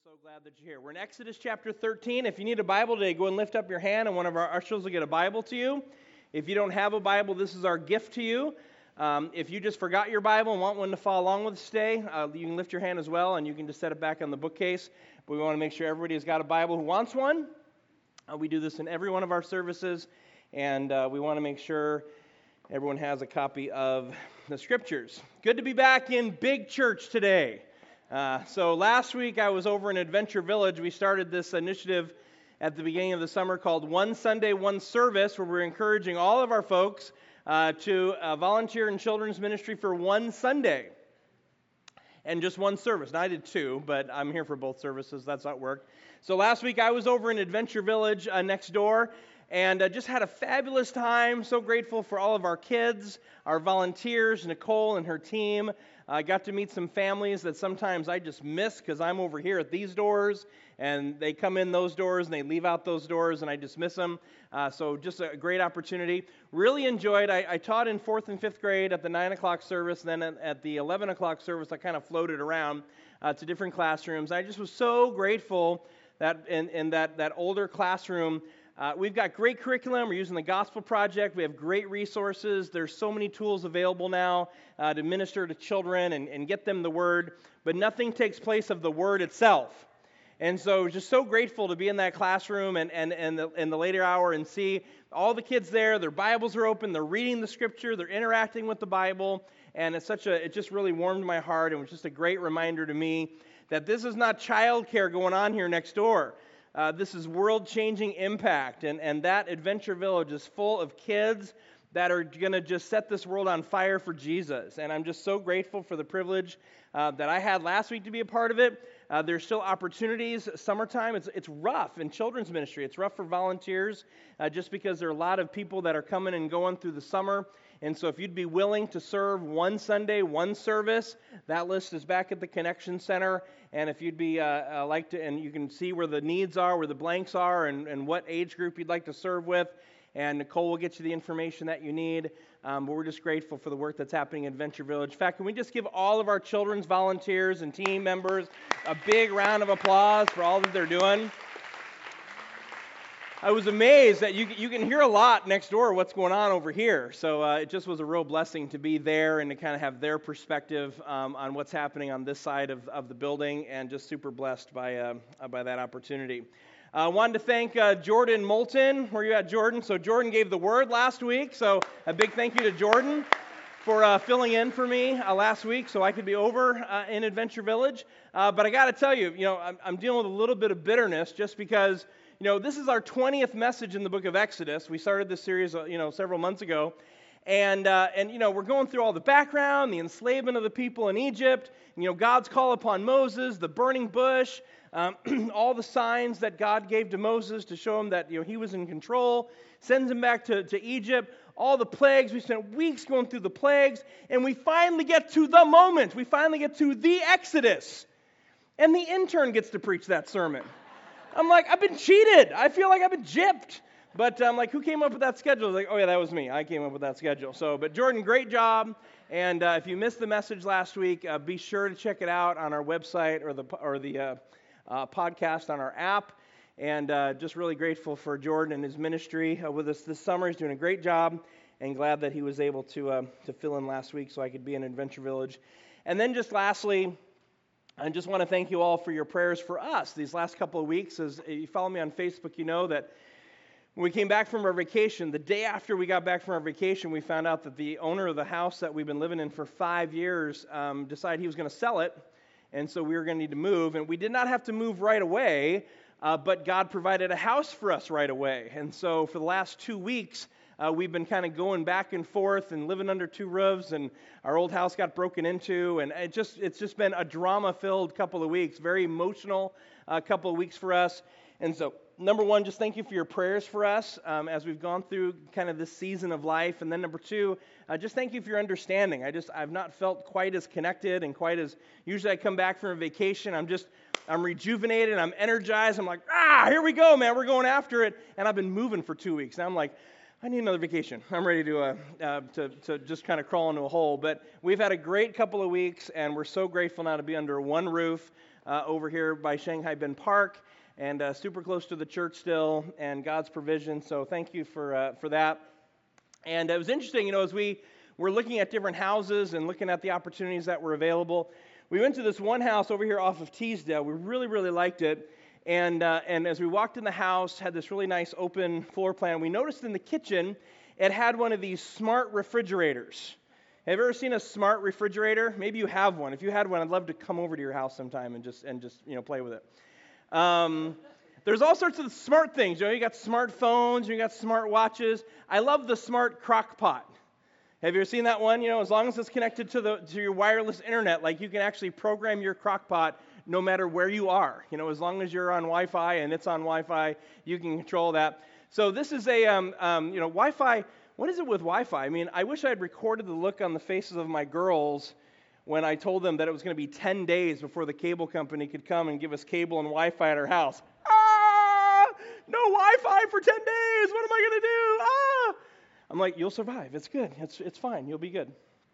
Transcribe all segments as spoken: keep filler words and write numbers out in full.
so glad that you're here. We're in Exodus chapter thirteen. If you need a Bible today, go and lift up your hand, and one of our ushers will get a Bible to you. If you don't have a Bible, this is our gift to you. Um, if you just forgot your Bible and want one to follow along with us today, uh, you can lift your hand as well, and you can just set it back on the bookcase. But we want to make sure everybody has got a Bible who wants one. Uh, we do this in every one of our services, and uh, we want to make sure everyone has a copy of the Scriptures. Good to be back in Big Church today. Uh, so last week I was over in Adventure Village. We started this initiative at the beginning of the summer called One Sunday, One Service, where we're encouraging all of our folks uh, to uh, volunteer in children's ministry for one Sunday and just one service. Now I did two, but I'm here for both services. That's how it worked. So last week I was over in Adventure Village uh, next door and uh, just had a fabulous time. So grateful for all of our kids, our volunteers, Nicole and her team. I got to meet some families that sometimes I just miss because I'm over here at these doors, and they come in those doors and they leave out those doors, and I just miss them. Uh, so just a great opportunity. Really enjoyed. I, I taught in fourth and fifth grade at the nine o'clock service. Then at, at the eleven o'clock service, I kind of floated around uh, to different classrooms. I just was so grateful that in, in that, that older classroom, Uh, we've got great curriculum. We're using the Gospel Project. We have great resources. There's so many tools available now uh, to minister to children and, and get them the Word, but nothing takes place of the Word itself. And so just so grateful to be in that classroom and, and, and the, in the later hour and see all the kids there. Their Bibles are open. They're reading the Scripture. They're interacting with the Bible. And it's such a, it just really warmed my heart and was just a great reminder to me that this is not childcare going on here next door. Uh, this is world-changing impact, and, and that Adventure Village is full of kids that are going to just set this world on fire for Jesus. And I'm just so grateful for the privilege uh, that I had last week to be a part of it. Uh, there's still opportunities. Summertime, it's it's rough in children's ministry. It's rough for volunteers uh, just because there are a lot of people that are coming and going through the summer. And so if you'd be willing to serve one Sunday, one service, that list is back at the Connection Center. And if you'd be uh, uh, like to, and you can see where the needs are, where the blanks are, and, and what age group you'd like to serve with. And Nicole will get you the information that you need. Um, but we're just grateful for the work that's happening in Adventure Village. In fact, can we just give all of our children's volunteers and team members a big round of applause for all that they're doing? I was amazed that you you can hear a lot next door what's going on over here. So uh, it just was a real blessing to be there and to kind of have their perspective um, on what's happening on this side of, of the building, and just super blessed by uh, by that opportunity. I uh, wanted to thank uh, Jordan Moulton. Where you at, Jordan? So Jordan gave the word last week, so a big thank you to Jordan for uh, filling in for me uh, last week so I could be over uh, in Adventure Village. Uh, but I got to tell you, you know, I'm, I'm dealing with a little bit of bitterness just because, you know, this is our twentieth message in the book of Exodus. We started this series, uh, you know, several months ago. And, uh, and you know, we're going through all the background, the enslavement of the people in Egypt, you know, God's call upon Moses, the burning bush, um, all the signs that God gave to Moses to show him that, you know, he was in control, sends him back to, to Egypt, all the plagues. We spent weeks going through the plagues, and we finally get to the moment. We finally get to the Exodus. And the intern gets to preach that sermon. I'm like, I've been cheated. I feel like I've been gypped. But I'm like, who came up with that schedule? Like, oh yeah, that was me. I came up with that schedule. So, but Jordan, great job. And uh, if you missed the message last week, uh, be sure to check it out on our website or the or the uh, uh, podcast on our app. And uh, just really grateful for Jordan and his ministry uh, with us this summer. He's doing a great job, and glad that he was able to uh, to fill in last week so I could be in Adventure Village. And then just lastly, I just want to thank you all for your prayers for us these last couple of weeks. As you follow me on Facebook, you know that when we came back from our vacation, the day after we got back from our vacation, we found out that the owner of the house that we've been living in for five years um, decided he was going to sell it, and so we were going to need to move. And we did not have to move right away, uh, but God provided a house for us right away. And so for the last two weeks, Uh, we've been kind of going back and forth and living under two roofs, and our old house got broken into, and it just it's just been a drama-filled couple of weeks, very emotional uh, couple of weeks for us. And so, number one, just thank you for your prayers for us um, as we've gone through kind of this season of life. And then number two, uh, just thank you for your understanding. I just I've not felt quite as connected and quite as usually I come back from a vacation, I'm just I'm rejuvenated, I'm energized, I'm like, ah, here we go, man, we're going after it. And I've been moving for two weeks, and I'm like, I need another vacation. I'm ready to uh, uh, to, to just kind of crawl into a hole. But we've had a great couple of weeks, and we're so grateful now to be under one roof uh, over here by Shanghai Ben Park, and uh, super close to the church still, and God's provision. So thank you for uh, for that. And it was interesting, you know, as we were looking at different houses and looking at the opportunities that were available, we went to this one house over here off of Teesdale. We really, really liked it. And uh, and as we walked in the house, had this really nice open floor plan. We noticed in the kitchen, it had one of these smart refrigerators. Have you ever seen a smart refrigerator? Maybe you have one. If you had one, I'd love to come over to your house sometime and just and just you know play with it. Um, there's all sorts of smart things. You know, you got smartphones, you got smart watches. I love the smart crock pot. Have you ever seen that one? You know, as long as it's connected to the to your wireless internet, like you can actually program your crock pot no matter where you are. You know, as long as you're on Wi-Fi and it's on Wi-Fi, you can control that. So this is a, um, um, you know, Wi-Fi. What is it with Wi-Fi? I mean, I wish I had recorded the look on the faces of my girls when I told them that it was going to be ten days before the cable company could come and give us cable and Wi-Fi at our house. Ah! No Wi-Fi for ten days. What am I going to do? Ah! I'm like, you'll survive. It's good. It's it's fine. You'll be good.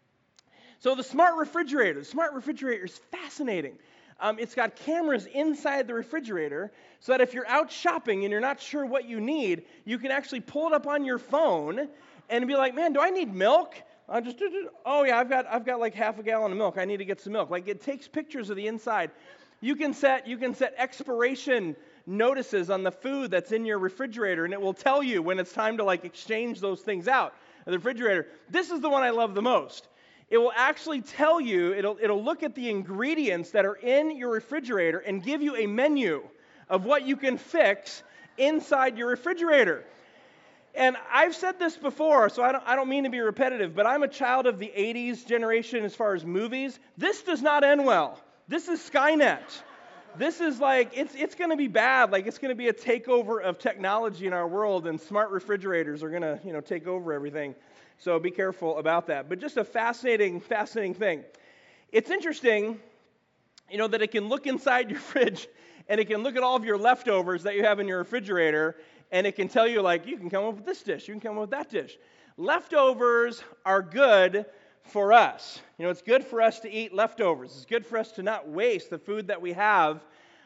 So the smart refrigerator. The smart refrigerator is fascinating. Um, it's got cameras inside the refrigerator so that if you're out shopping and you're not sure what you need, you can actually pull it up on your phone and be like, man, do I need milk? I just, oh yeah, I've got I've got like half a gallon of milk. I need to get some milk. Like it takes pictures of the inside. You can set you can set expiration notices on the food that's in your refrigerator, and it will tell you when it's time to like exchange those things out of the refrigerator. This is the one I love the most. It will actually tell you, it'll, it'll look at the ingredients that are in your refrigerator and give you a menu of what you can fix inside your refrigerator. And I've said this before, so I don't, I don't mean to be repetitive, but I'm a child of the eighties generation as far as movies. This does not end well. This is Skynet. This is like, it's it's going to be bad. Like, it's going to be a takeover of technology in our world, and smart refrigerators are going to, you know, take over everything. So be careful about that. But just a fascinating, fascinating thing. It's interesting, you know, that it can look inside your fridge and it can look at all of your leftovers that you have in your refrigerator, and it can tell you, like, you can come up with this dish, you can come up with that dish. Leftovers are good for us. You know, it's good for us to eat leftovers. It's good for us to not waste the food that we have,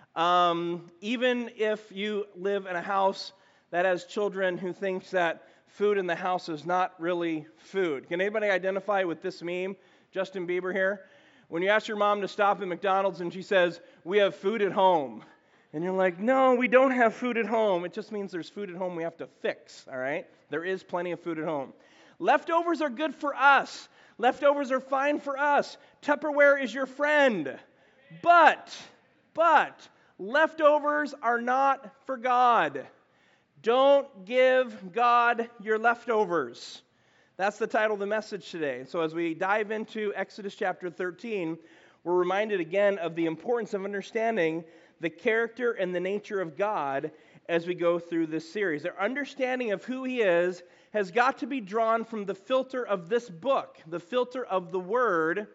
um, even if you live in a house that has children who thinks that food in the house is not really food. Can anybody identify with this meme? Justin Bieber here. When you ask your mom to stop at McDonald's and she says, we have food at home. And you're like, no, we don't have food at home. It just means there's food at home we have to fix, all right? There is plenty of food at home. Leftovers are good for us. Leftovers are fine for us. Tupperware is your friend. But, but, leftovers are not for God. Don't give God your leftovers. That's the title of the message today. So as we dive into Exodus chapter thirteen, we're reminded again of the importance of understanding the character and the nature of God as we go through this series. Our understanding of who He is has got to be drawn from the filter of this book, the filter of the Word,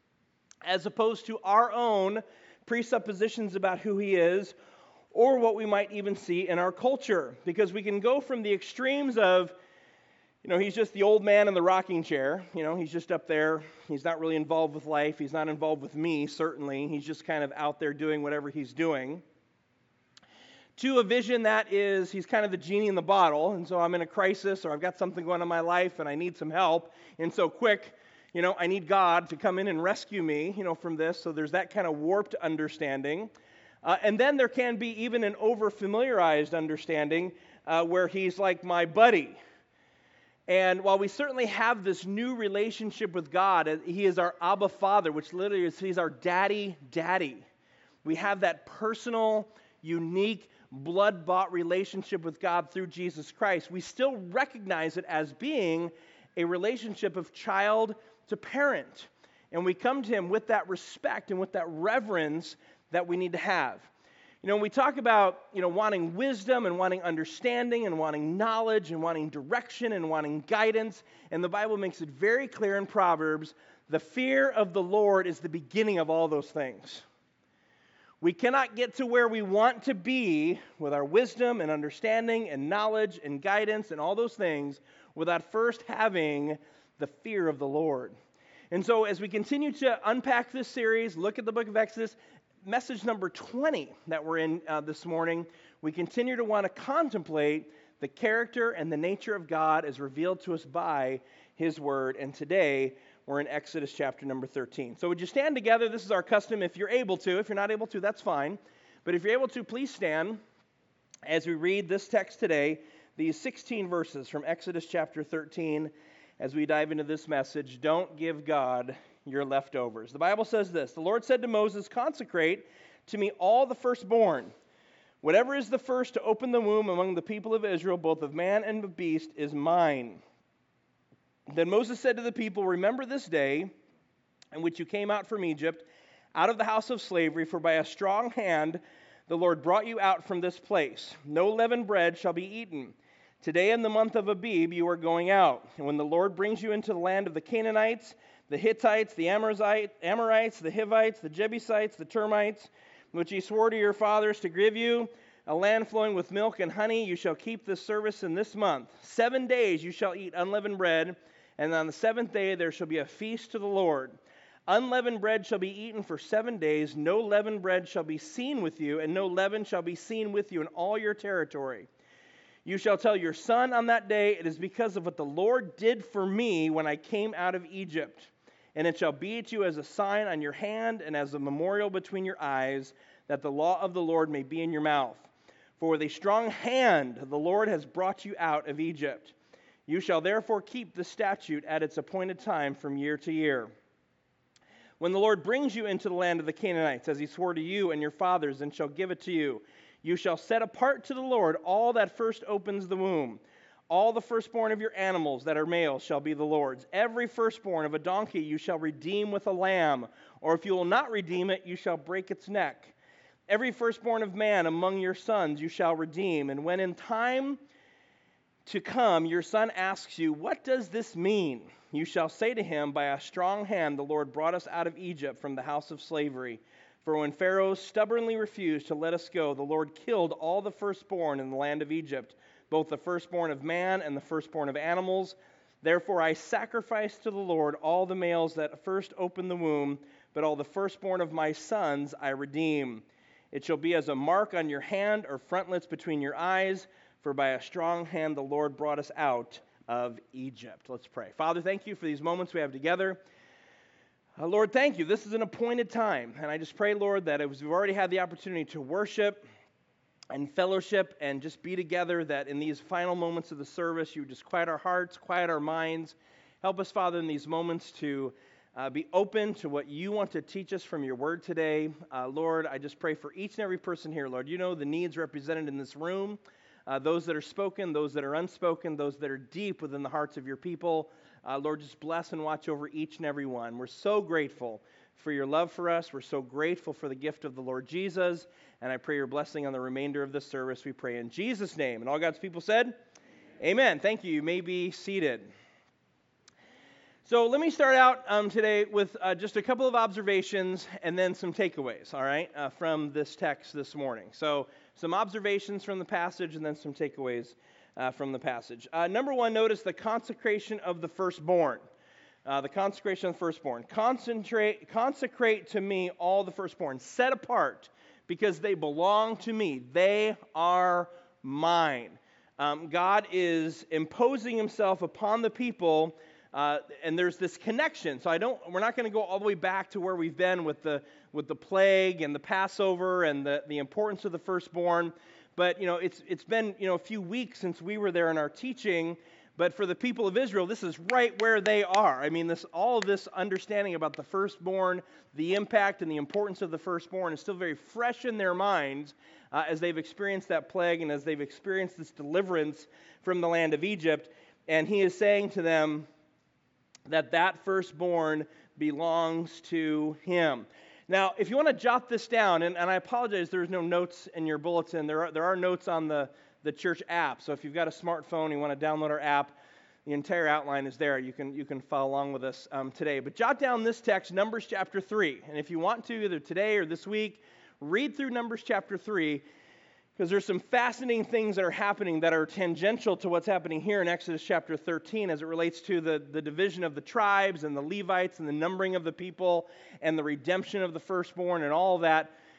as opposed to our own presuppositions about who He is, or what we might even see in our culture. Because we can go from the extremes of, you know, he's just the old man in the rocking chair. You know, he's just up there. He's not really involved with life. He's not involved with me, certainly. He's just kind of out there doing whatever he's doing. To a vision that is, he's kind of the genie in the bottle, and so I'm in a crisis, or I've got something going on in my life, and I need some help, and so quick, you know, I need God to come in and rescue me, you know, from this. So there's that kind of warped understanding. Uh, and then there can be even an over-familiarized understanding uh, where he's like my buddy. And while we certainly have this new relationship with God, He is our Abba Father, which literally is He's our daddy, daddy. We have that personal, unique, blood-bought relationship with God through Jesus Christ. We still recognize it as being a relationship of child to parent. And we come to Him with that respect and with that reverence that we need to have. You know, when we talk about, you know, wanting wisdom and wanting understanding and wanting knowledge and wanting direction and wanting guidance, and the Bible makes it very clear in Proverbs, the fear of the Lord is the beginning of all those things. We cannot get to where we want to be with our wisdom and understanding and knowledge and guidance and all those things without first having the fear of the Lord. And so as we continue to unpack this series, look at the book of Exodus, message number twenty that we're in uh, this morning. We continue to want to contemplate the character and the nature of God as revealed to us by His Word. And today, we're in Exodus chapter number thirteen. So would you stand together? This is our custom if you're able to. If you're not able to, that's fine. But if you're able to, please stand as we read this text today, these sixteen verses from Exodus chapter thirteen, as we dive into this message. Don't give God your leftovers. The Bible says this: the Lord said to Moses, "Consecrate to me all the firstborn. Whatever is the first to open the womb among the people of Israel, both of man and of beast, is mine." Then Moses said to the people, "Remember this day in which you came out from Egypt, out of the house of slavery, for by a strong hand the Lord brought you out from this place. No leavened bread shall be eaten. Today in the month of Abib you are going out. And when the Lord brings you into the land of the Canaanites, the Hittites, the Amorites, the Hivites, the Jebusites, the termites, which He swore to your fathers to give you, a land flowing with milk and honey, you shall keep this service in this month. Seven days you shall eat unleavened bread, and on the seventh day there shall be a feast to the Lord. Unleavened bread shall be eaten for seven days. No leavened bread shall be seen with you, and no leaven shall be seen with you in all your territory. You shall tell your son on that day, it is because of what the Lord did for me when I came out of Egypt. And it shall be to you as a sign on your hand and as a memorial between your eyes, that the law of the Lord may be in your mouth. For with a strong hand the Lord has brought you out of Egypt. You shall therefore keep the statute at its appointed time from year to year. When the Lord brings you into the land of the Canaanites, as He swore to you and your fathers, and shall give it to you, you shall set apart to the Lord all that first opens the womb. All the firstborn of your animals that are males shall be the Lord's. Every firstborn of a donkey you shall redeem with a lamb, or if you will not redeem it, you shall break its neck. Every firstborn of man among your sons you shall redeem. And when in time to come your son asks you, what does this mean? You shall say to him, by a strong hand the Lord brought us out of Egypt from the house of slavery. For when Pharaoh stubbornly refused to let us go, the Lord killed all the firstborn in the land of Egypt, both the firstborn of man and the firstborn of animals. Therefore I sacrifice to the Lord all the males that first open the womb, but all the firstborn of my sons I redeem. It shall be as a mark on your hand or frontlets between your eyes, for by a strong hand the Lord brought us out of Egypt." Let's pray. Father, thank you for these moments we have together. Uh, Lord, thank you. This is an appointed time, and I just pray, Lord, that as we've already had the opportunity to worship and fellowship and just be together, that in these final moments of the service, you would just quiet our hearts, quiet our minds. Help us, Father, in these moments to uh, be open to what you want to teach us from your word today. Uh, Lord, I just pray for each and every person here, Lord. You know the needs represented in this room. Uh, those that are spoken, those that are unspoken, those that are deep within the hearts of your people. Uh, Lord, just bless and watch over each and every one. We're so grateful for your love for us. We're so grateful for the gift of the Lord Jesus. And I pray your blessing on the remainder of this service. We pray in Jesus' name. And all God's people said, Amen. Amen. Thank you. You may be seated. So let me start out um, today with uh, just a couple of observations and then some takeaways, all right, uh, from this text this morning. So some observations from the passage and then some takeaways uh, from the passage. Uh, number one, notice the consecration of the firstborn. Uh, the consecration of the firstborn. Concentrate, consecrate to me all the firstborn. Set apart because they belong to me. They are mine. Um, God is imposing Himself upon the people. Uh, and there's this connection. So I don't. We're not going to go all the way back to where we've been with the with the plague and the Passover and the, the importance of the firstborn. But you know, it's it's been you know a few weeks since we were there in our teaching. But for the people of Israel, this is right where they are. I mean, this all of this understanding about the firstborn, the impact and the importance of the firstborn is still very fresh in their minds uh, as they've experienced that plague and as they've experienced this deliverance from the land of Egypt. And He is saying to them that that firstborn belongs to Him. Now, if you want to jot this down, and, and I apologize, there's no notes in your bulletin. There are, there are notes on the, the church app. So if you've got a smartphone, you want to download our app, the entire outline is there. You can you can follow along with us um, today. But jot down this text, Numbers chapter three. And if you want to, either today or this week, read through Numbers chapter three, because there's some fascinating things that are happening that are tangential to what's happening here in Exodus chapter thirteen as it relates to the, the division of the tribes and the Levites and the numbering of the people and the redemption of the firstborn and all of that.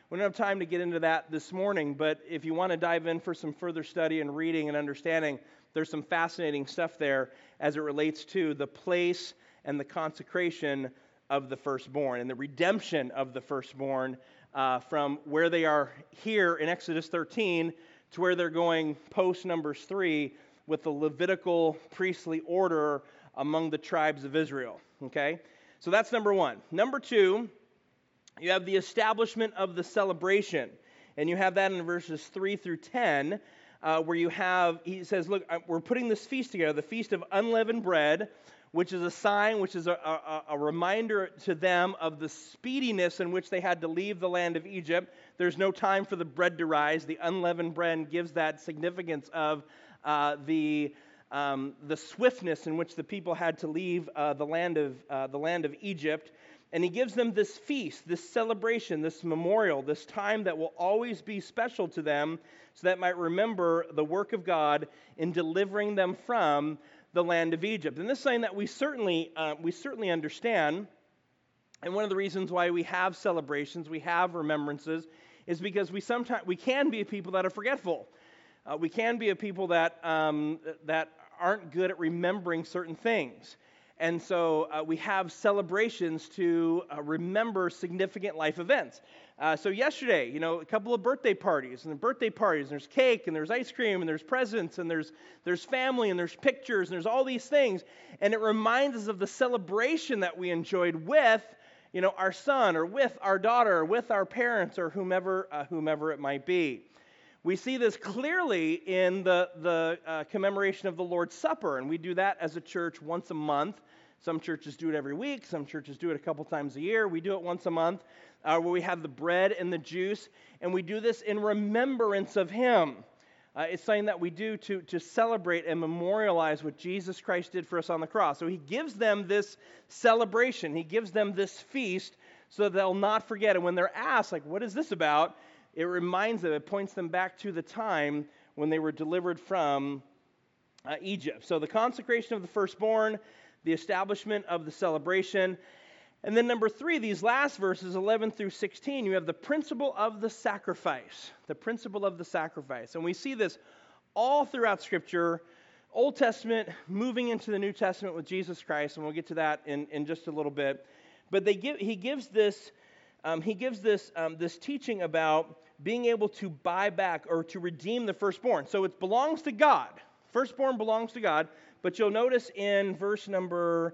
We don't have time to get into that this morning, but if you want to dive in for some further study and reading and understanding, there's some fascinating stuff there as it relates to the place and the consecration of the firstborn and the redemption of the firstborn uh, from where they are here in Exodus thirteen to where they're going post Numbers three with the Levitical priestly order among the tribes of Israel. Okay? So that's number one. Number two, you have the establishment of the celebration. And you have that in verses three through ten, uh, where you have, he says, look, we're putting this feast together, the Feast of Unleavened Bread, which is a sign, which is a, a, a reminder to them of the speediness in which they had to leave the land of Egypt. There's no time for the bread to rise. The unleavened bread gives that significance of uh, the um, the swiftness in which the people had to leave uh, the land of uh, the land of Egypt. And he gives them this feast, this celebration, this memorial, this time that will always be special to them, so that might remember the work of God in delivering them from the land of Egypt. And this is something that we certainly uh, we certainly understand. And one of the reasons why we have celebrations, we have remembrances, is because we sometimes we can be a people that are forgetful. Uh, we can be a people that um, that aren't good at remembering certain things. And so uh, we have celebrations to uh, remember significant life events. Uh, so yesterday, you know, a couple of birthday parties, and the birthday parties, and there's cake, and there's ice cream, and there's presents, and there's there's family, and there's pictures, and there's all these things. And it reminds us of the celebration that we enjoyed with, you know, our son, or with our daughter, or with our parents, or whomever uh, whomever it might be. We see this clearly in the, the uh, commemoration of the Lord's Supper, and we do that as a church once a month. Some churches do it every week. Some churches do it a couple times a year. We do it once a month uh, where we have the bread and the juice, and we do this in remembrance of Him. Uh, it's something that we do to, to celebrate and memorialize what Jesus Christ did for us on the cross. So He gives them this celebration. He gives them this feast so that they'll not forget. And when they're asked, like, what is this about? It reminds them, it points them back to the time when they were delivered from uh, Egypt. So the consecration of the firstborn, the establishment of the celebration. And then number three, these last verses, eleven through sixteen, you have the principle of the sacrifice. The principle of the sacrifice. And we see this all throughout Scripture, Old Testament, moving into the New Testament with Jesus Christ, and we'll get to that in, in just a little bit. But they give, he gives this, um, he gives this, um, this teaching about being able to buy back or to redeem the firstborn. So it belongs to God. Firstborn belongs to God. But you'll notice in verse number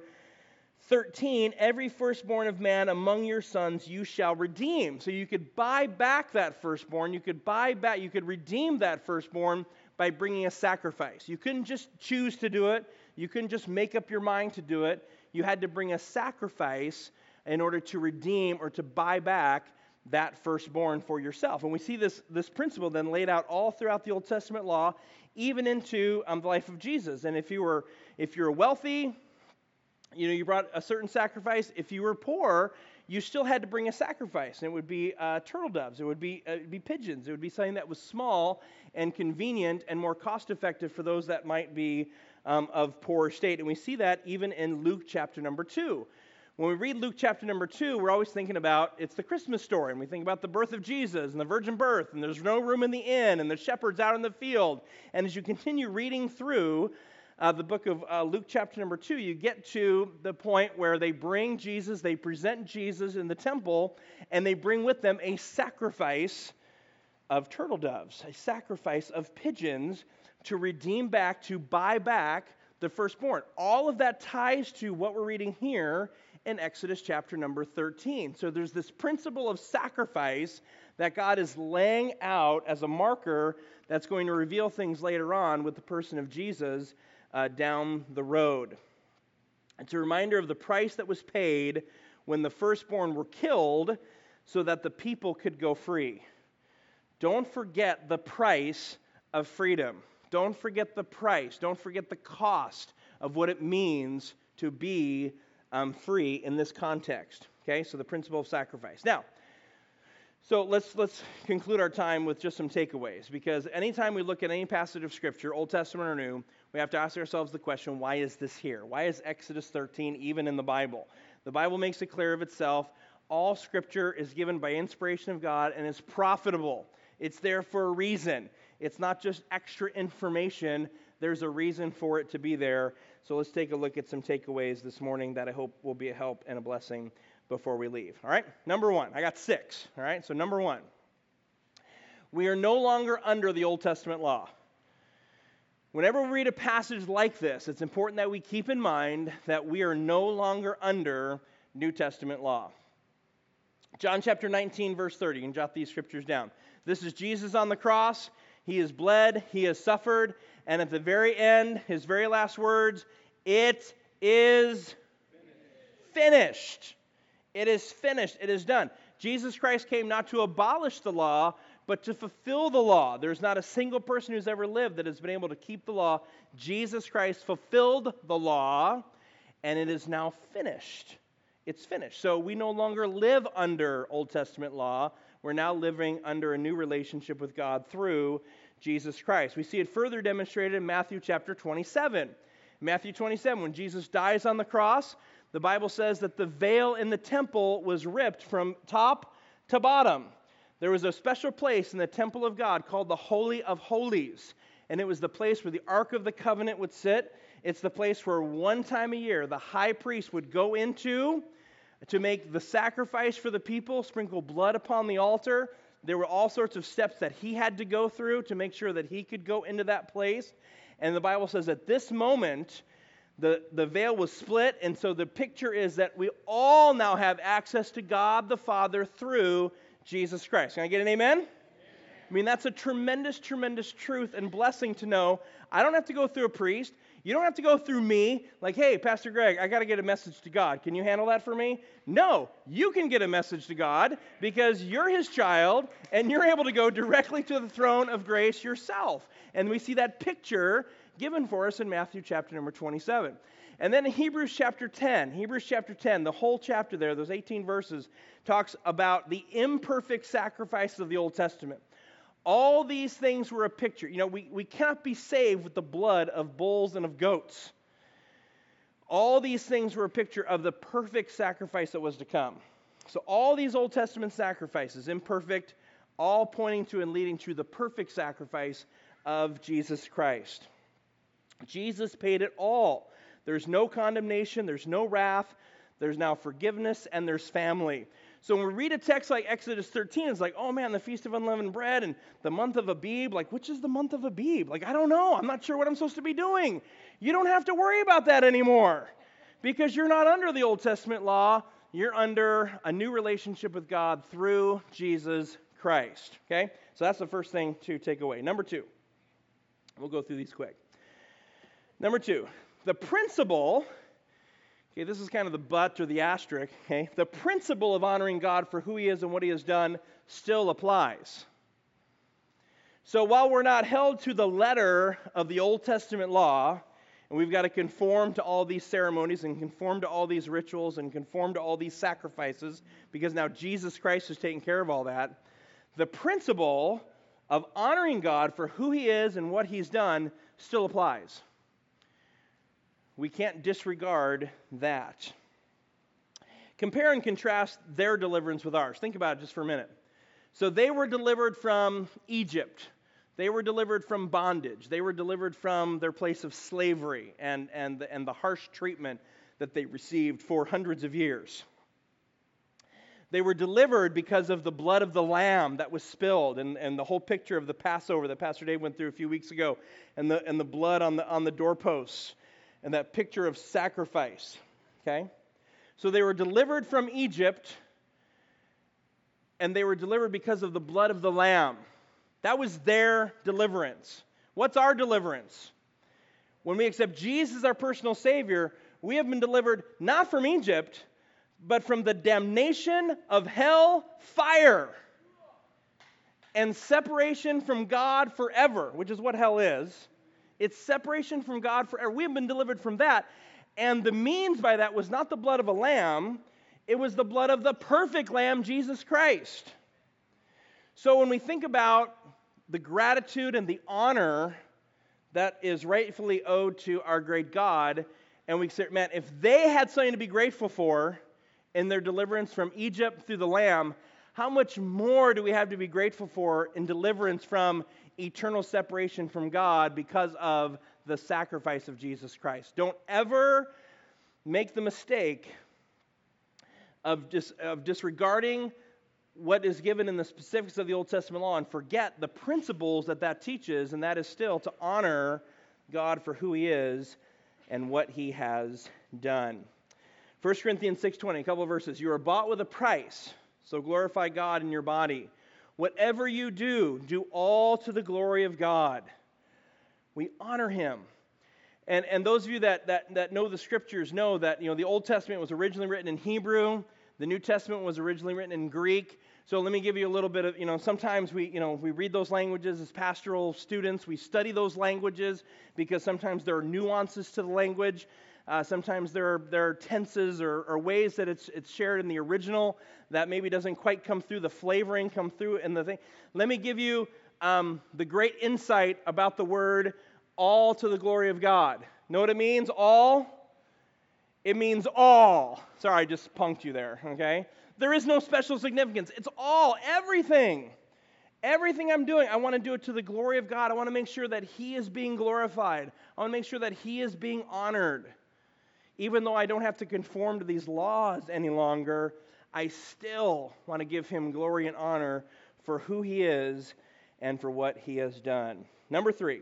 thirteen, every firstborn of man among your sons you shall redeem. So you could buy back that firstborn. You could buy back, you could redeem that firstborn by bringing a sacrifice. You couldn't just choose to do it. You couldn't just make up your mind to do it. You had to bring a sacrifice in order to redeem or to buy back that firstborn for yourself. And we see this, this principle then laid out all throughout the Old Testament law, even into um, the life of Jesus. And if you were if you're wealthy, you know, you brought a certain sacrifice. If you were poor, you still had to bring a sacrifice. And it would be uh, turtle doves. It would be, uh, it would be pigeons. It would be something that was small and convenient and more cost-effective for those that might be um, of poor estate. And we see that even in Luke chapter number two. When we read Luke chapter number two, we're always thinking about, it's the Christmas story, and we think about the birth of Jesus and the virgin birth, and there's no room in the inn, and the shepherds out in the field. And as you continue reading through uh, the book of uh, Luke chapter number two, you get to the point where they bring Jesus, they present Jesus in the temple, and they bring with them a sacrifice of turtle doves, a sacrifice of pigeons to redeem back, to buy back the firstborn. All of that ties to what we're reading here in Exodus chapter number thirteen. So there's this principle of sacrifice that God is laying out as a marker that's going to reveal things later on with the person of Jesus uh, down the road. It's a reminder of the price that was paid when the firstborn were killed so that the people could go free. Don't forget the price of freedom. Don't forget the price. Don't forget the cost of what it means to be Um, free in this context. Okay, so the principle of sacrifice. Now, so let's let's conclude our time with just some takeaways, because anytime we look at any passage of Scripture, Old Testament or New, we have to ask ourselves the question, why is this here? Why is Exodus thirteen even in the Bible? The Bible makes it clear of itself. all Scripture is given by inspiration of God and is profitable. It's there for a reason. It's not just extra information. There's a reason for it to be there. So let's take a look at some takeaways this morning that I hope will be a help and a blessing before we leave. All right? Number one. I got six. All right? So number one. We are no longer under the Old Testament law. Whenever we read a passage like this, it's important that we keep in mind that we are no longer under New Testament law. John chapter nineteen, verse thirty. You can jot these scriptures down. This is Jesus on the cross. He has bled. He has suffered. And at the very end, his very last words, it is finished. It is finished. It is done. Jesus Christ came not to abolish the law, but to fulfill the law. There's not a single person who's ever lived that has been able to keep the law. Jesus Christ fulfilled the law, and it is now finished. It's finished. So we no longer live under Old Testament law. We're now living under a new relationship with God through Jesus Christ. We see it further demonstrated in Matthew chapter twenty-seven. Matthew twenty-seven, when Jesus dies on the cross, the Bible says that the veil in the temple was ripped from top to bottom. There was a special place in the temple of God called the Holy of Holies, and it was the place where the Ark of the Covenant would sit. It's the place where one time a year the high priest would go into to make the sacrifice for the people, sprinkle blood upon the altar. There were all sorts of steps that he had to go through to make sure that he could go into that place. And the Bible says at this moment, the, the veil was split, and so the picture is that we all now have access to God the Father through Jesus Christ. Can I get an amen? Amen? I mean, that's a tremendous, tremendous truth and blessing to know. I don't have to go through a priest. You don't have to go through me. Like, hey, Pastor Greg, I got to get a message to God. Can you handle that for me? No, you can get a message to God because you're his child and you're able to go directly to the throne of grace yourself. And we see that picture given for us in Matthew chapter number twenty-seven. And then in Hebrews chapter ten, Hebrews chapter ten, the whole chapter there, those eighteen verses, talks about the imperfect sacrifices of the Old Testament. All these things were a picture. You know, we, we cannot be saved with the blood of bulls and of goats. All these things were a picture of the perfect sacrifice that was to come. So all these Old Testament sacrifices, imperfect, all pointing to and leading to the perfect sacrifice of Jesus Christ. Jesus paid it all. There's no condemnation, there's no wrath, there's now forgiveness, and there's family. So when we read a text like Exodus thirteen, it's like, oh man, the Feast of Unleavened Bread and the month of Abib. Like, which is the month of Abib? Like, I don't know. I'm not sure what I'm supposed to be doing. You don't have to worry about that anymore because you're not under the Old Testament law. You're under a new relationship with God through Jesus Christ. Okay? So that's the first thing to take away. Number two. We'll go through these quick. Number two. The principle... Okay, this is kind of the but or the asterisk, okay? The principle of honoring God for who he is and what he has done still applies. So while we're not held to the letter of the Old Testament law, and we've got to conform to all these ceremonies and conform to all these rituals and conform to all these sacrifices, because now Jesus Christ has taken care of all that, the principle of honoring God for who he is and what he's done still applies. We can't disregard that. Compare and contrast their deliverance with ours. Think about it just for a minute. So they were delivered from Egypt. They were delivered from bondage. They were delivered from their place of slavery and, and, the, and the harsh treatment that they received for hundreds of years. They were delivered because of the blood of the lamb that was spilled, and, and the whole picture of the Passover that Pastor Dave went through a few weeks ago, and the, and the blood on the, on the doorposts. And that picture of sacrifice, okay? So they were delivered from Egypt, and they were delivered because of the blood of the Lamb. That was their deliverance. What's our deliverance? When we accept Jesus as our personal Savior, we have been delivered not from Egypt, but from the damnation of hell fire and separation from God forever, which is what hell is. It's separation from God forever. We have been delivered from that. And the means by that was not the blood of a lamb. It was the blood of the perfect Lamb, Jesus Christ. So when we think about the gratitude and the honor that is rightfully owed to our great God, and we say, man, if they had something to be grateful for, in their deliverance from Egypt through the Lamb, how much more do we have to be grateful for in deliverance from eternal separation from God because of the sacrifice of Jesus Christ? Don't ever make the mistake of, dis, of disregarding what is given in the specifics of the Old Testament law and forget the principles that that teaches, and that is still to honor God for who He is and what He has done. First Corinthians six twenty, a couple of verses. You are bought with a price, so glorify God in your body. Whatever you do, do all to the glory of God. We honor Him. And, and those of you that, that, that know the Scriptures know that, you know, the Old Testament was originally written in Hebrew. The New Testament was originally written in Greek. So let me give you a little bit of, you know, sometimes we, you know, we read those languages as pastoral students. We study those languages because sometimes there are nuances to the language. Uh, sometimes there are, there are tenses or, or ways that it's it's shared in the original that maybe doesn't quite come through, the flavoring come through in the thing. Let me give you um, the great insight about the word all to the glory of God. Know what it means, all? It means all. Sorry, I just punked you there, okay? There is no special significance. It's all, everything. Everything I'm doing, I want to do it to the glory of God. I want to make sure that He is being glorified. I want to make sure that He is being honored. Even though I don't have to conform to these laws any longer, I still want to give Him glory and honor for who He is and for what He has done. Number three.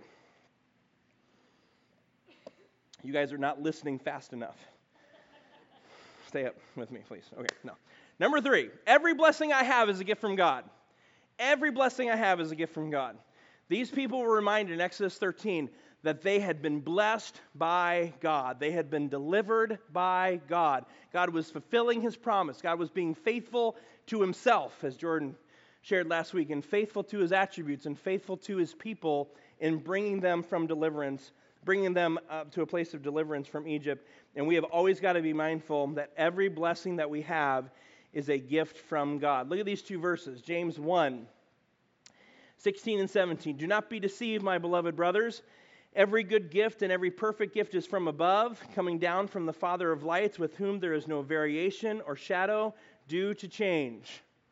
You guys are not listening fast enough. Stay up with me, please. Okay, no. Number three, every blessing I have is a gift from God. Every blessing I have is a gift from God. These people were reminded in Exodus thirteen that they had been blessed by God. They had been delivered by God. God was fulfilling His promise. God was being faithful to Himself, as Jordan shared last week, and faithful to His attributes and faithful to His people in bringing them from deliverance, bringing them up to a place of deliverance from Egypt. And we have always got to be mindful that every blessing that we have is a gift from God. Look at these two verses, James one, sixteen and seventeen. Do not be deceived, my beloved brothers. Every good gift and every perfect gift is from above, coming down from the Father of lights, with whom there is no variation or shadow due to change.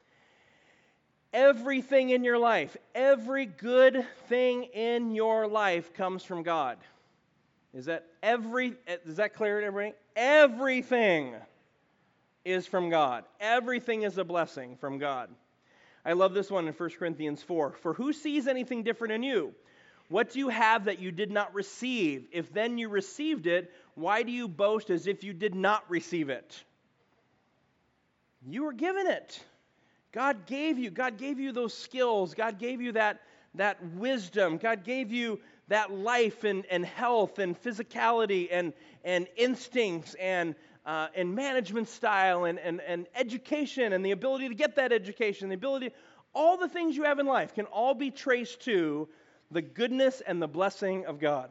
Everything in your life, every good thing in your life comes from God. Is that every, is that clear to everybody? Everything is from God. Everything is a blessing from God. I love this one in First Corinthians four. For who sees anything different in you? What do you have that you did not receive? If then you received it, why do you boast as if you did not receive it? You were given it. God gave you. God gave you those skills. God gave you that, that wisdom. God gave you that life and, and health and physicality and, and instincts and, uh, and management style and, and, and education and the ability to get that education, the ability, all the things you have in life can all be traced to the goodness and the blessing of God.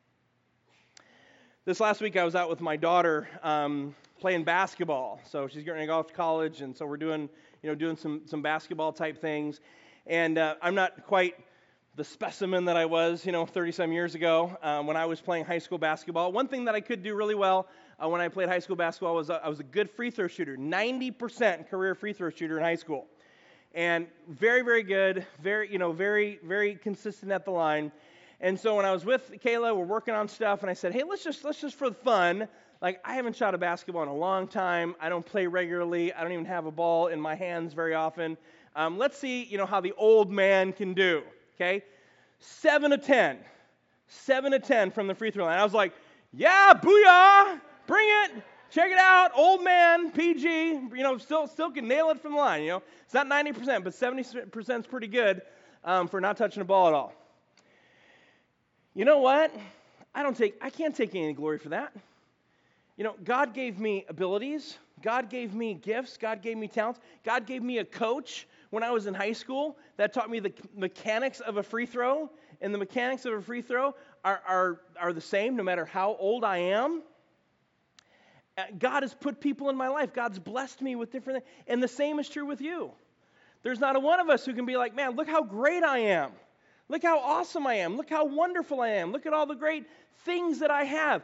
This last week I was out with my daughter um, playing basketball. So she's getting ready to go off to college, and so we're doing, you know, doing some some basketball type things. And uh, I'm not quite the specimen that I was, you know, thirty-some years ago um, when I was playing high school basketball. One thing that I could do really well uh, when I played high school basketball was uh, I was a good free throw shooter, ninety percent career free throw shooter in high school. And very, very good, very, you know, very, very consistent at the line. And so when I was with Kayla, we're working on stuff, and I said, hey, let's just, let's just for the fun, like, I haven't shot a basketball in a long time. I don't play regularly. I don't even have a ball in my hands very often. Um, let's see, you know, how the old man can do, okay? Seven to ten. Seven to ten from the free throw line. I was like, yeah, booyah, bring it. Check it out, old man, P G, you know, still still can nail it from the line, you know. It's not ninety percent, but seventy percent is pretty good um, for not touching the ball at all. You know what? I don't take, I can't take any glory for that. You know, God gave me abilities. God gave me gifts. God gave me talents. God gave me a coach when I was in high school that taught me the mechanics of a free throw. And the mechanics of a free throw are, are, are the same no matter how old I am. God has put people in my life. God's blessed me with different things. And the same is true with you. There's not a one of us who can be like, man, look how great I am. Look how awesome I am. Look how wonderful I am. Look at all the great things that I have.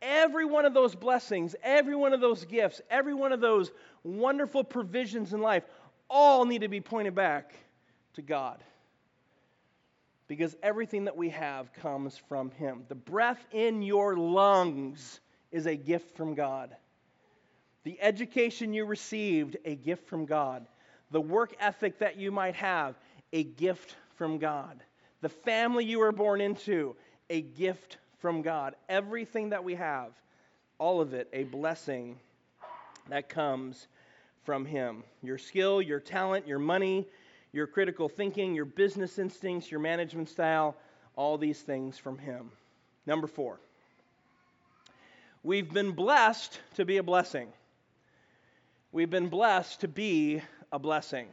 every one of those blessings, every one of those gifts, every one of those wonderful provisions in life, all need to be pointed back to God. Because everything that we have comes from Him. The breath in your lungs is a gift from God. The education you received, a gift from God. The work ethic that you might have, a gift from God. The family you were born into, a gift from God. Everything that we have, all of it, a blessing that comes from Him. Your skill, your talent, your money, your critical thinking, your business instincts, your management style, all these things from Him. Number four, we've been blessed to be a blessing. We've been blessed to be a blessing.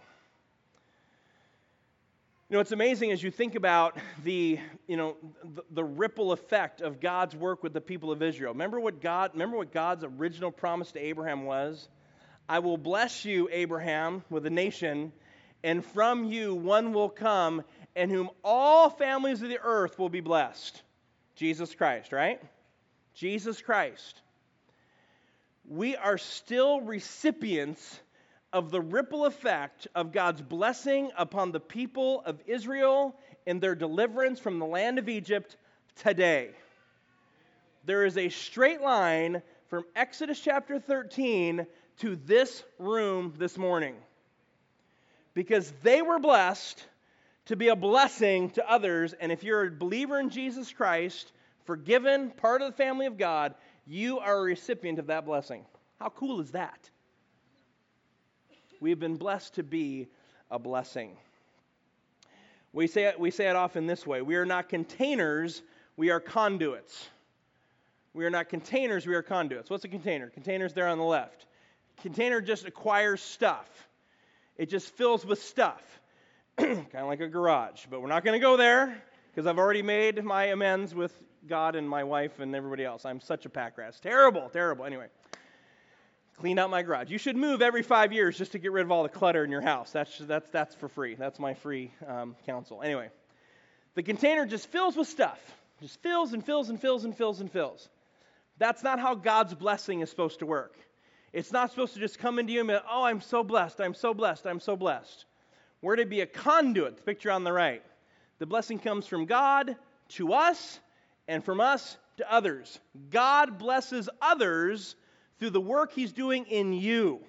You know, it's amazing as you think about the, you know, the, the ripple effect of God's work with the people of Israel. Remember what God, remember what God's original promise to Abraham was? I will bless you, Abraham, with a nation, and from you one will come, in whom all families of the earth will be blessed. Jesus Christ, right? Jesus Christ. We are still recipients of the ripple effect of God's blessing upon the people of Israel in their deliverance from the land of Egypt today. There is a straight line from Exodus chapter thirteen to this room this morning. Because they were blessed to be a blessing to others, and if you're a believer in Jesus Christ, forgiven, part of the family of God, you are a recipient of that blessing. How cool is that? We've been blessed to be a blessing. We say it, we say it often this way. We are not containers, we are conduits. We are not containers, we are conduits. What's a container? Container's there on the left. Container just acquires stuff. It just fills with stuff. Kind of like a garage. But we're not going to go there because I've already made my amends with God and my wife and everybody else. I'm such a pack rat. Terrible, terrible. Anyway, cleaned out my garage. You should move every five years just to get rid of all the clutter in your house. That's that's that's for free. That's my free um, counsel. Anyway, the container just fills with stuff. Just fills and fills and fills and fills and fills. That's not how God's blessing is supposed to work. It's not supposed to just come into you and be, oh, I'm so blessed, I'm so blessed, I'm so blessed. We're to be a conduit, the picture on the right. The blessing comes from God to us and from us to others. God blesses others through the work He's doing in you.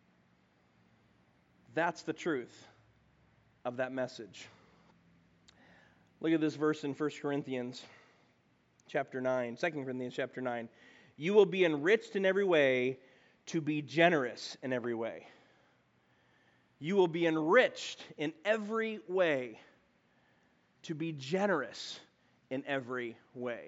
That's the truth of that message. Look at this verse in First Corinthians chapter nine, Second Corinthians chapter nine. You will be enriched in every way to be generous in every way. You will be enriched in every way to be generous in every way.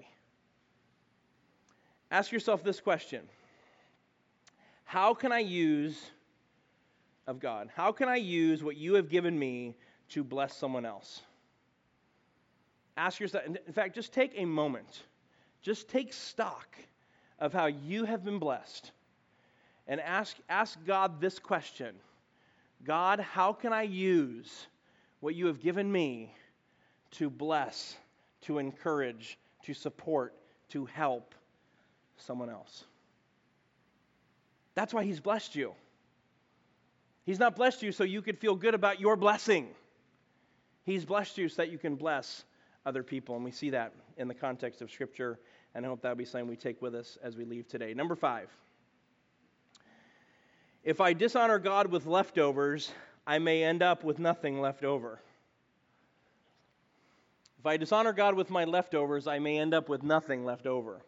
Ask yourself this question. How can I use, of God, how can I use what you have given me to bless someone else? Ask yourself, in fact, just take a moment. Just take stock of how you have been blessed. And ask, ask God this question. God, how can I use what you have given me to bless, to encourage, to support, to help someone else? That's why He's blessed you. He's not blessed you so you could feel good about your blessing. He's blessed you so that you can bless other people. And we see that in the context of Scripture. And I hope that will be something we take with us as we leave today. Number five. If I dishonor God with leftovers, I may end up with nothing left over. If I dishonor God with my leftovers, I may end up with nothing left over.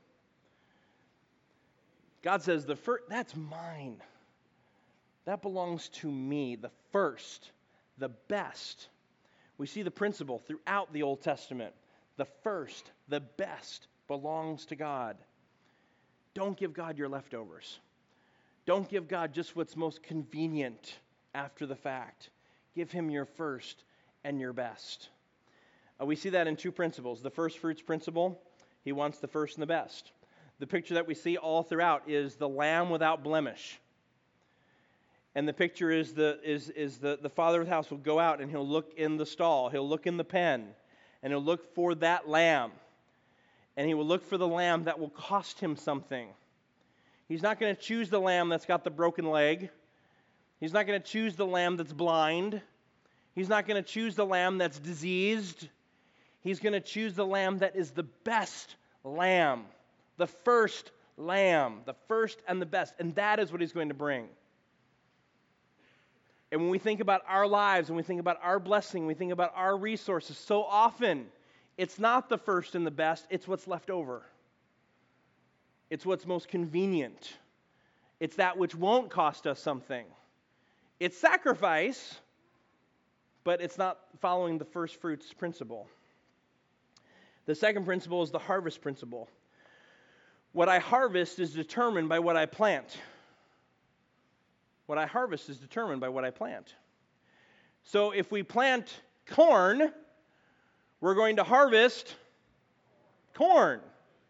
God says, the first, that's mine. That belongs to me, the first, the best. We see the principle throughout the Old Testament. The first, the best belongs to God. Don't give God your leftovers. Don't give God just what's most convenient after the fact. Give Him your first and your best. Uh, we see that in two principles. The first fruits principle, He wants the first and the best. The picture that we see all throughout is the lamb without blemish. And the picture is the is is the, the father of the house will go out and he'll look in the stall, he'll look in the pen, and he'll look for that lamb. and he will look for the lamb that will cost him something. He's not going to choose the lamb that's got the broken leg. He's not going to choose the lamb that's blind. He's not going to choose the lamb that's diseased. He's going to choose the lamb that is the best lamb, the first lamb, the first and the best. And that is what he's going to bring. And when we think about our lives, when we think about our blessing, we think about our resources, so often it's not the first and the best, it's what's left over. It's what's most convenient. It's that which won't cost us something. It's sacrifice, but it's not following the first fruits principle. The second principle is the harvest principle. What I harvest is determined by what I plant. What I harvest is determined by what I plant. So if we plant corn, we're going to harvest corn.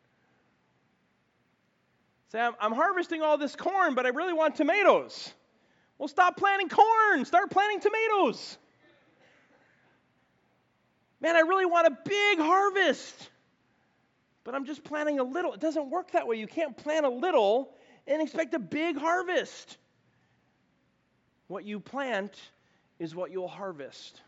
Say, I'm, I'm harvesting all this corn, but I really want tomatoes. Well, stop planting corn. Start planting tomatoes. Man, I really want a big harvest, but I'm just planting a little. It doesn't work that way. You can't plant a little and expect a big harvest. What you plant is what you'll harvest.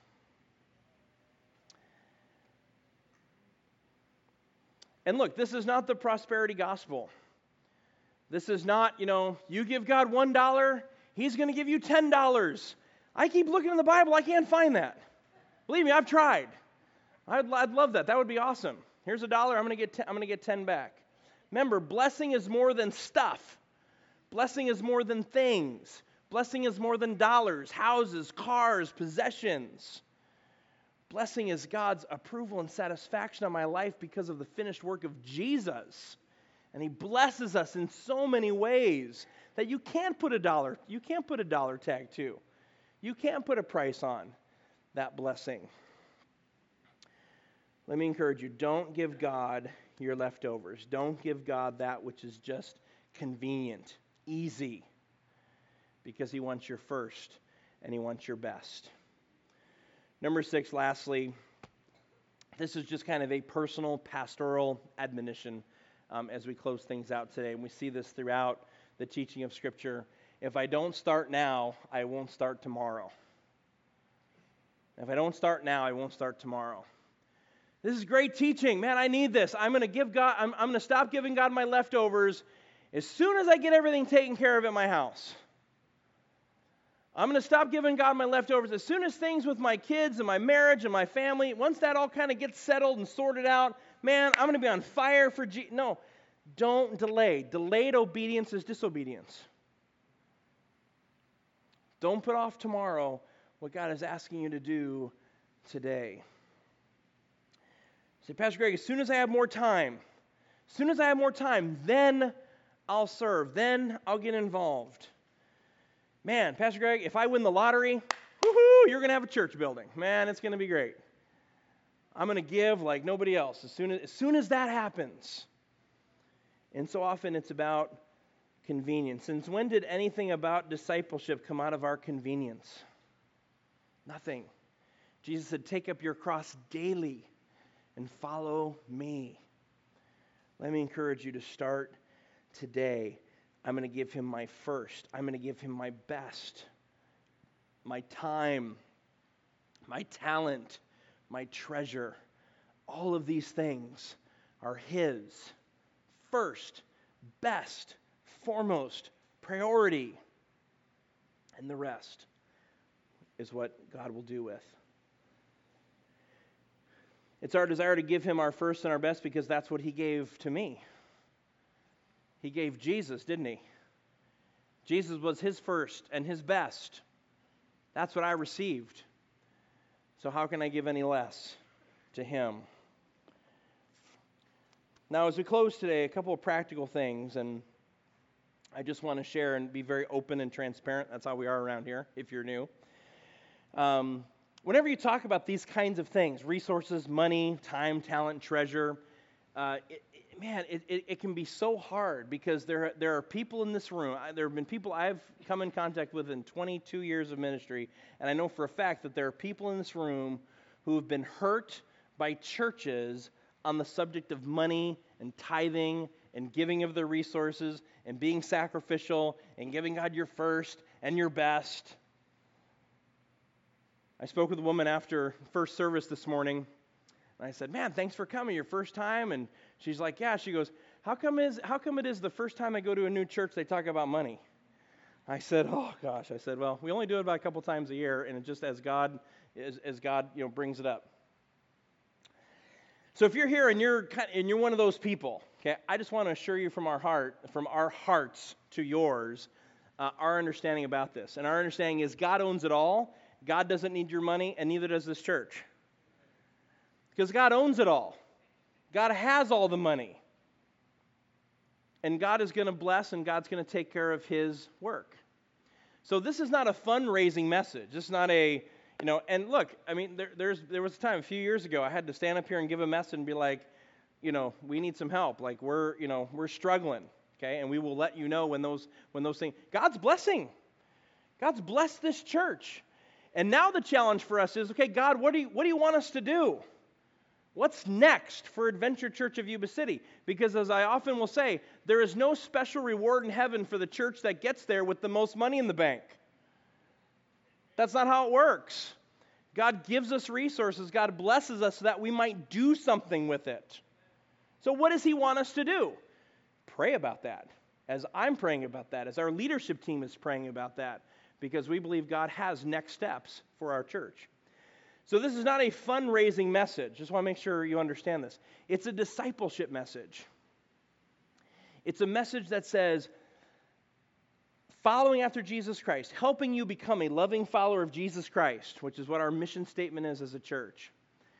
And look, this is not the prosperity gospel. This is not, you know, you give God one dollar, he's going to give you ten dollars. I keep looking in the Bible, I can't find that. Believe me, I've tried. I'd, I'd love that. That would be awesome. Here's a dollar, I'm going to get ten, I'm going to get ten back. Remember, blessing is more than stuff. Blessing is more than things. Blessing is more than dollars, houses, cars, possessions. Blessing is God's approval and satisfaction on my life because of the finished work of Jesus. And he blesses us in so many ways that you can't put a dollar, you can't put a dollar tag to. You can't put a price on that blessing. Let me encourage you, don't give God your leftovers. Don't give God that which is just convenient, easy, because he wants your first and he wants your best. Number six, lastly, this is just kind of a personal pastoral admonition um, as we close things out today. And we see this throughout the teaching of Scripture. If I don't start now, I won't start tomorrow. If I don't start now, I won't start tomorrow. This is great teaching. Man, I need this. I'm going to give God, I'm, I'm going to stop giving God my leftovers as soon as I get everything taken care of at my house. I'm going to stop giving God my leftovers as soon as things with my kids and my marriage and my family, once that all kind of gets settled and sorted out, man, I'm going to be on fire for Jesus. No, don't delay. Delayed obedience is disobedience. Don't put off tomorrow what God is asking you to do today. Say, Pastor Greg, as soon as I have more time, as soon as I have more time, then I'll serve. Then I'll get involved. Man, Pastor Greg, if I win the lottery, woohoo, you're going to have a church building. Man, it's going to be great. I'm going to give like nobody else as soon as, as soon as that happens. And so often it's about convenience. Since when did anything about discipleship come out of our convenience? Nothing. Jesus said, take up your cross daily and follow me. Let me encourage you to start today. I'm going to give him my first. I'm going to give him my best, my time, my talent, my treasure. All of these things are his first, best, foremost priority. And the rest is what God will do with. It's our desire to give him our first and our best because that's what he gave to me. He gave Jesus, didn't he? Jesus was his first and his best. That's what I received. So how can I give any less to him? Now, as we close today, a couple of practical things, and I just want to share and be very open and transparent. That's how we are around here, if you're new. Um, whenever you talk about these kinds of things, resources, money, time, talent, treasure, uh, it, Man, it, it, it can be so hard because there, there are people in this room, there have been people I've come in contact with in twenty-two years of ministry, and I know for a fact that there are people in this room who have been hurt by churches on the subject of money and tithing and giving of the resources and being sacrificial and giving God your first and your best. I spoke with a woman after first service this morning, and I said, man, thanks for coming, your first time. And she's like, yeah. She goes, how come is how come it is the first time I go to a new church they talk about money? I said, oh gosh. I said, well, we only do it about a couple times a year, and it just as God as, as God you know brings it up. So if you're here and you're and you're one of those people, okay, I just want to assure you from our heart, from our hearts to yours, uh, our understanding about this. And our understanding is God owns it all. God doesn't need your money, and neither does this church. Because God owns it all. God has all the money. And God is going to bless, and God's going to take care of His work. So this is not a fundraising message. This is not a, you know, and look, I mean, there, there's there was a time a few years ago I had to stand up here and give a message and be like, you know, we need some help. Like we're, you know, we're struggling, okay? And we will let you know when those when those things. God's blessing. God's blessed this church. And now the challenge for us is, okay, God, what do you what do you want us to do? What's next for Adventure Church of Yuba City? Because as I often will say, there is no special reward in heaven for the church that gets there with the most money in the bank. That's not how it works. God gives us resources. God blesses us so that we might do something with it. So what does He want us to do? Pray about that. As I'm praying about that, as our leadership team is praying about that, because we believe God has next steps for our church. So this is not a fundraising message. Just want to make sure you understand this. It's a discipleship message. It's a message that says, following after Jesus Christ, helping you become a loving follower of Jesus Christ, which is what our mission statement is as a church,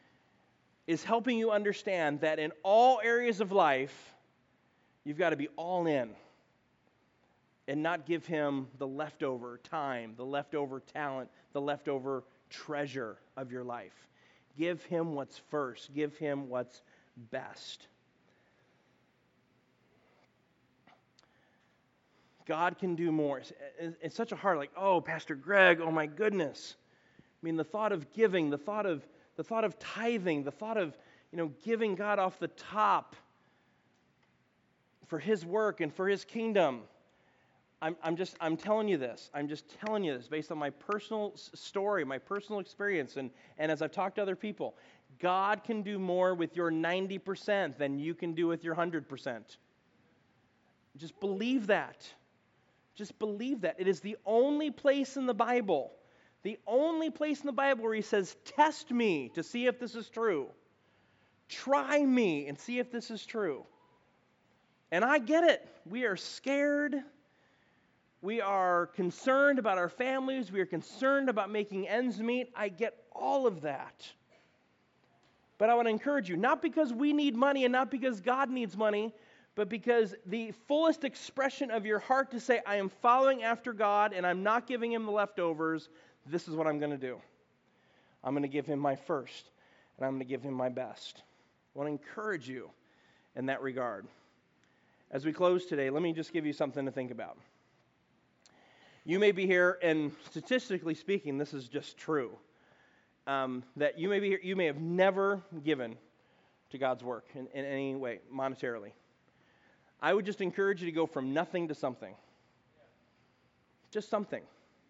is helping you understand that in all areas of life, you've got to be all in and not give Him the leftover time, the leftover talent, the leftover treasure of your life. Give Him what's first. Give Him what's best. God can do more. It's, it's such a hard, like, oh, Pastor Greg, oh my goodness. I mean, the thought of giving, the thought of the thought of tithing, the thought of, you know, giving God off the top for His work and for His kingdom. I'm, I'm just, I'm telling you this. I'm just telling you this based on my personal story, my personal experience, and, and as I've talked to other people. God can do more with your ninety percent than you can do with your one hundred percent. Just believe that. Just believe that. It is the only place in the Bible, the only place in the Bible where He says, test me to see if this is true. Try me and see if this is true. And I get it. We are scared. We are concerned about our families. We are concerned about making ends meet. I get all of that. But I want to encourage you, not because we need money and not because God needs money, but because the fullest expression of your heart to say, I am following after God and I'm not giving Him the leftovers, this is what I'm going to do. I'm going to give Him my first and I'm going to give Him my best. I want to encourage you in that regard. As we close today, let me just give you something to think about. You may be here, and statistically speaking, this is just true, um, that you may be here, you may have never given to God's work in, in any way, monetarily. I would just encourage you to go from nothing to something. Just something.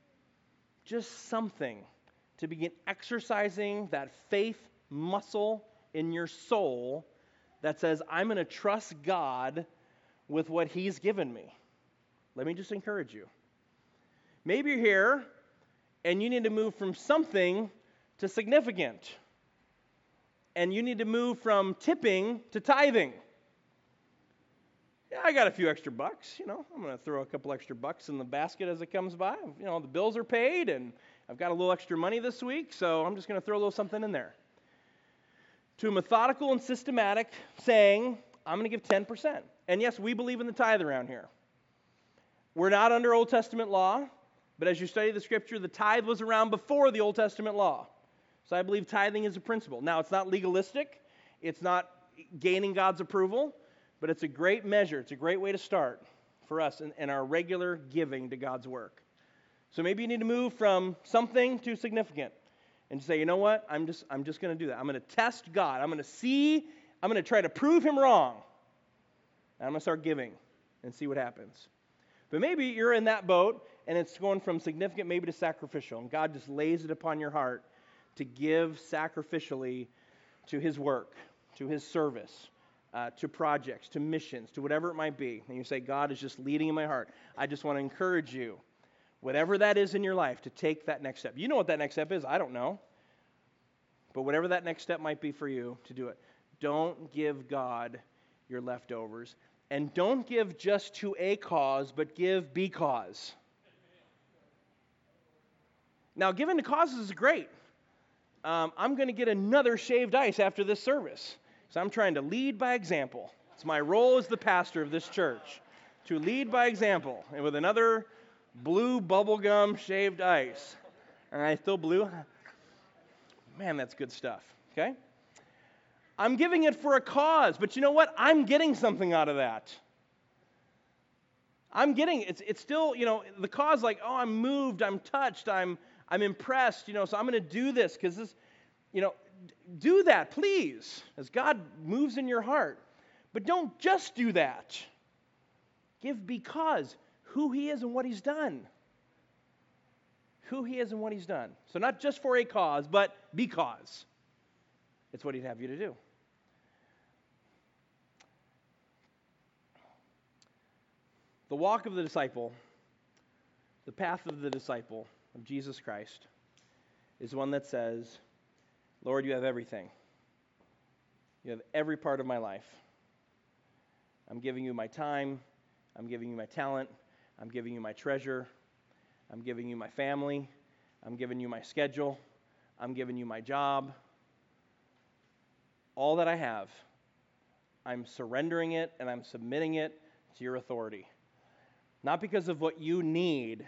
Just something to begin exercising that faith muscle in your soul that says, I'm going to trust God with what He's given me. Let me just encourage you. Maybe you're here and you need to move from something to significant. And you need to move from tipping to tithing. Yeah, I got a few extra bucks, you know. I'm going to throw a couple extra bucks in the basket as it comes by. You know, the bills are paid and I've got a little extra money this week, so I'm just going to throw a little something in there. To a methodical and systematic saying, I'm going to give ten percent. And yes, we believe in the tithe around here. We're not under Old Testament law. But as you study the Scripture, the tithe was around before the Old Testament law. So I believe tithing is a principle. Now, it's not legalistic. It's not gaining God's approval. But it's a great measure. It's a great way to start for us in, in our regular giving to God's work. So maybe you need to move from something to significant. And say, you know what? I'm just, I'm just going to do that. I'm going to test God. I'm going to see I'm going to try to prove him wrong. And I'm going to start giving and see what happens. But maybe you're in that boat, and it's going from significant maybe to sacrificial, and God just lays it upon your heart to give sacrificially to his work, to his service, uh, to projects, to missions, to whatever it might be. And you say, God is just leading in my heart. I just want to encourage you, whatever that is in your life, to take that next step. You know what that next step is. I don't know. But whatever that next step might be for you, to do it. Don't give God your leftovers. And don't give just to a cause, but give because. Now, giving to causes is great. Um, I'm going to get another shaved ice after this service. So I'm trying to lead by example. It's my role as the pastor of this church, to lead by example. And with another blue bubblegum shaved ice. All right, still blue? Man, that's good stuff. Okay? I'm giving it for a cause, but you know what? I'm getting something out of that. I'm getting, it's it's still, you know, the cause like, oh, I'm moved, I'm touched, I'm I'm impressed, you know, so I'm going to do this because this, you know, do that, please, as God moves in your heart. But don't just do that. Give because who he is and what he's done. Who he is and what he's done. So not just for a cause, but because. It's what he'd have you to do. The walk of the disciple, the path of the disciple of Jesus Christ, is one that says, Lord, you have everything. You have every part of my life. I'm giving you my time. I'm giving you my talent. I'm giving you my treasure. I'm giving you my family. I'm giving you my schedule. I'm giving you my job. All that I have, I'm surrendering it and I'm submitting it to your authority. Not because of what you need,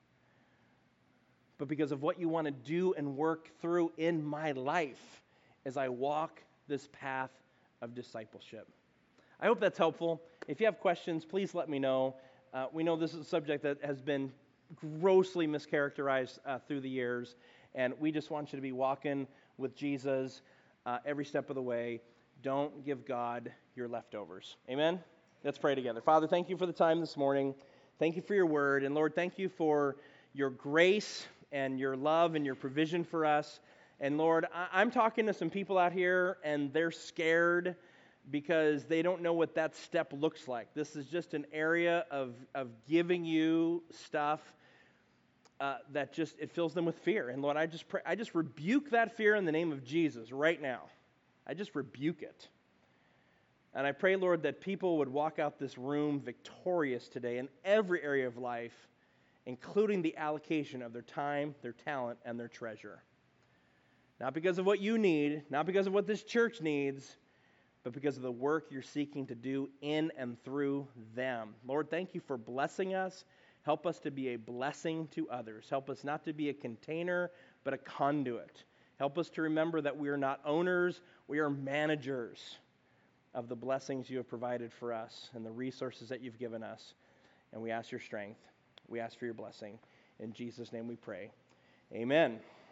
but because of what you want to do and work through in my life as I walk this path of discipleship. I hope that's helpful. If you have questions, please let me know. Uh, we know this is a subject that has been grossly mischaracterized uh, through the years, and we just want you to be walking with Jesus uh, every step of the way. Don't give God your leftovers. Amen? Let's pray together. Father, thank you for the time this morning. Thank you for your word. And Lord, thank you for your grace and your love and your provision for us. And Lord, I- I'm talking to some people out here, and they're scared because they don't know what that step looks like. This is just an area of, of giving you stuff uh, that just, it fills them with fear. And Lord, I just pray, I just rebuke that fear in the name of Jesus right now. I just rebuke it. And I pray, Lord, that people would walk out this room victorious today in every area of life, including the allocation of their time, their talent, and their treasure. Not because of what you need, not because of what this church needs, but because of the work you're seeking to do in and through them. Lord, thank you for blessing us. Help us to be a blessing to others. Help us not to be a container, but a conduit. Help us to remember that we are not owners, we are managers of the blessings you have provided for us and the resources that you've given us. And we ask your strength. We ask for your blessing. In Jesus' name we pray. Amen.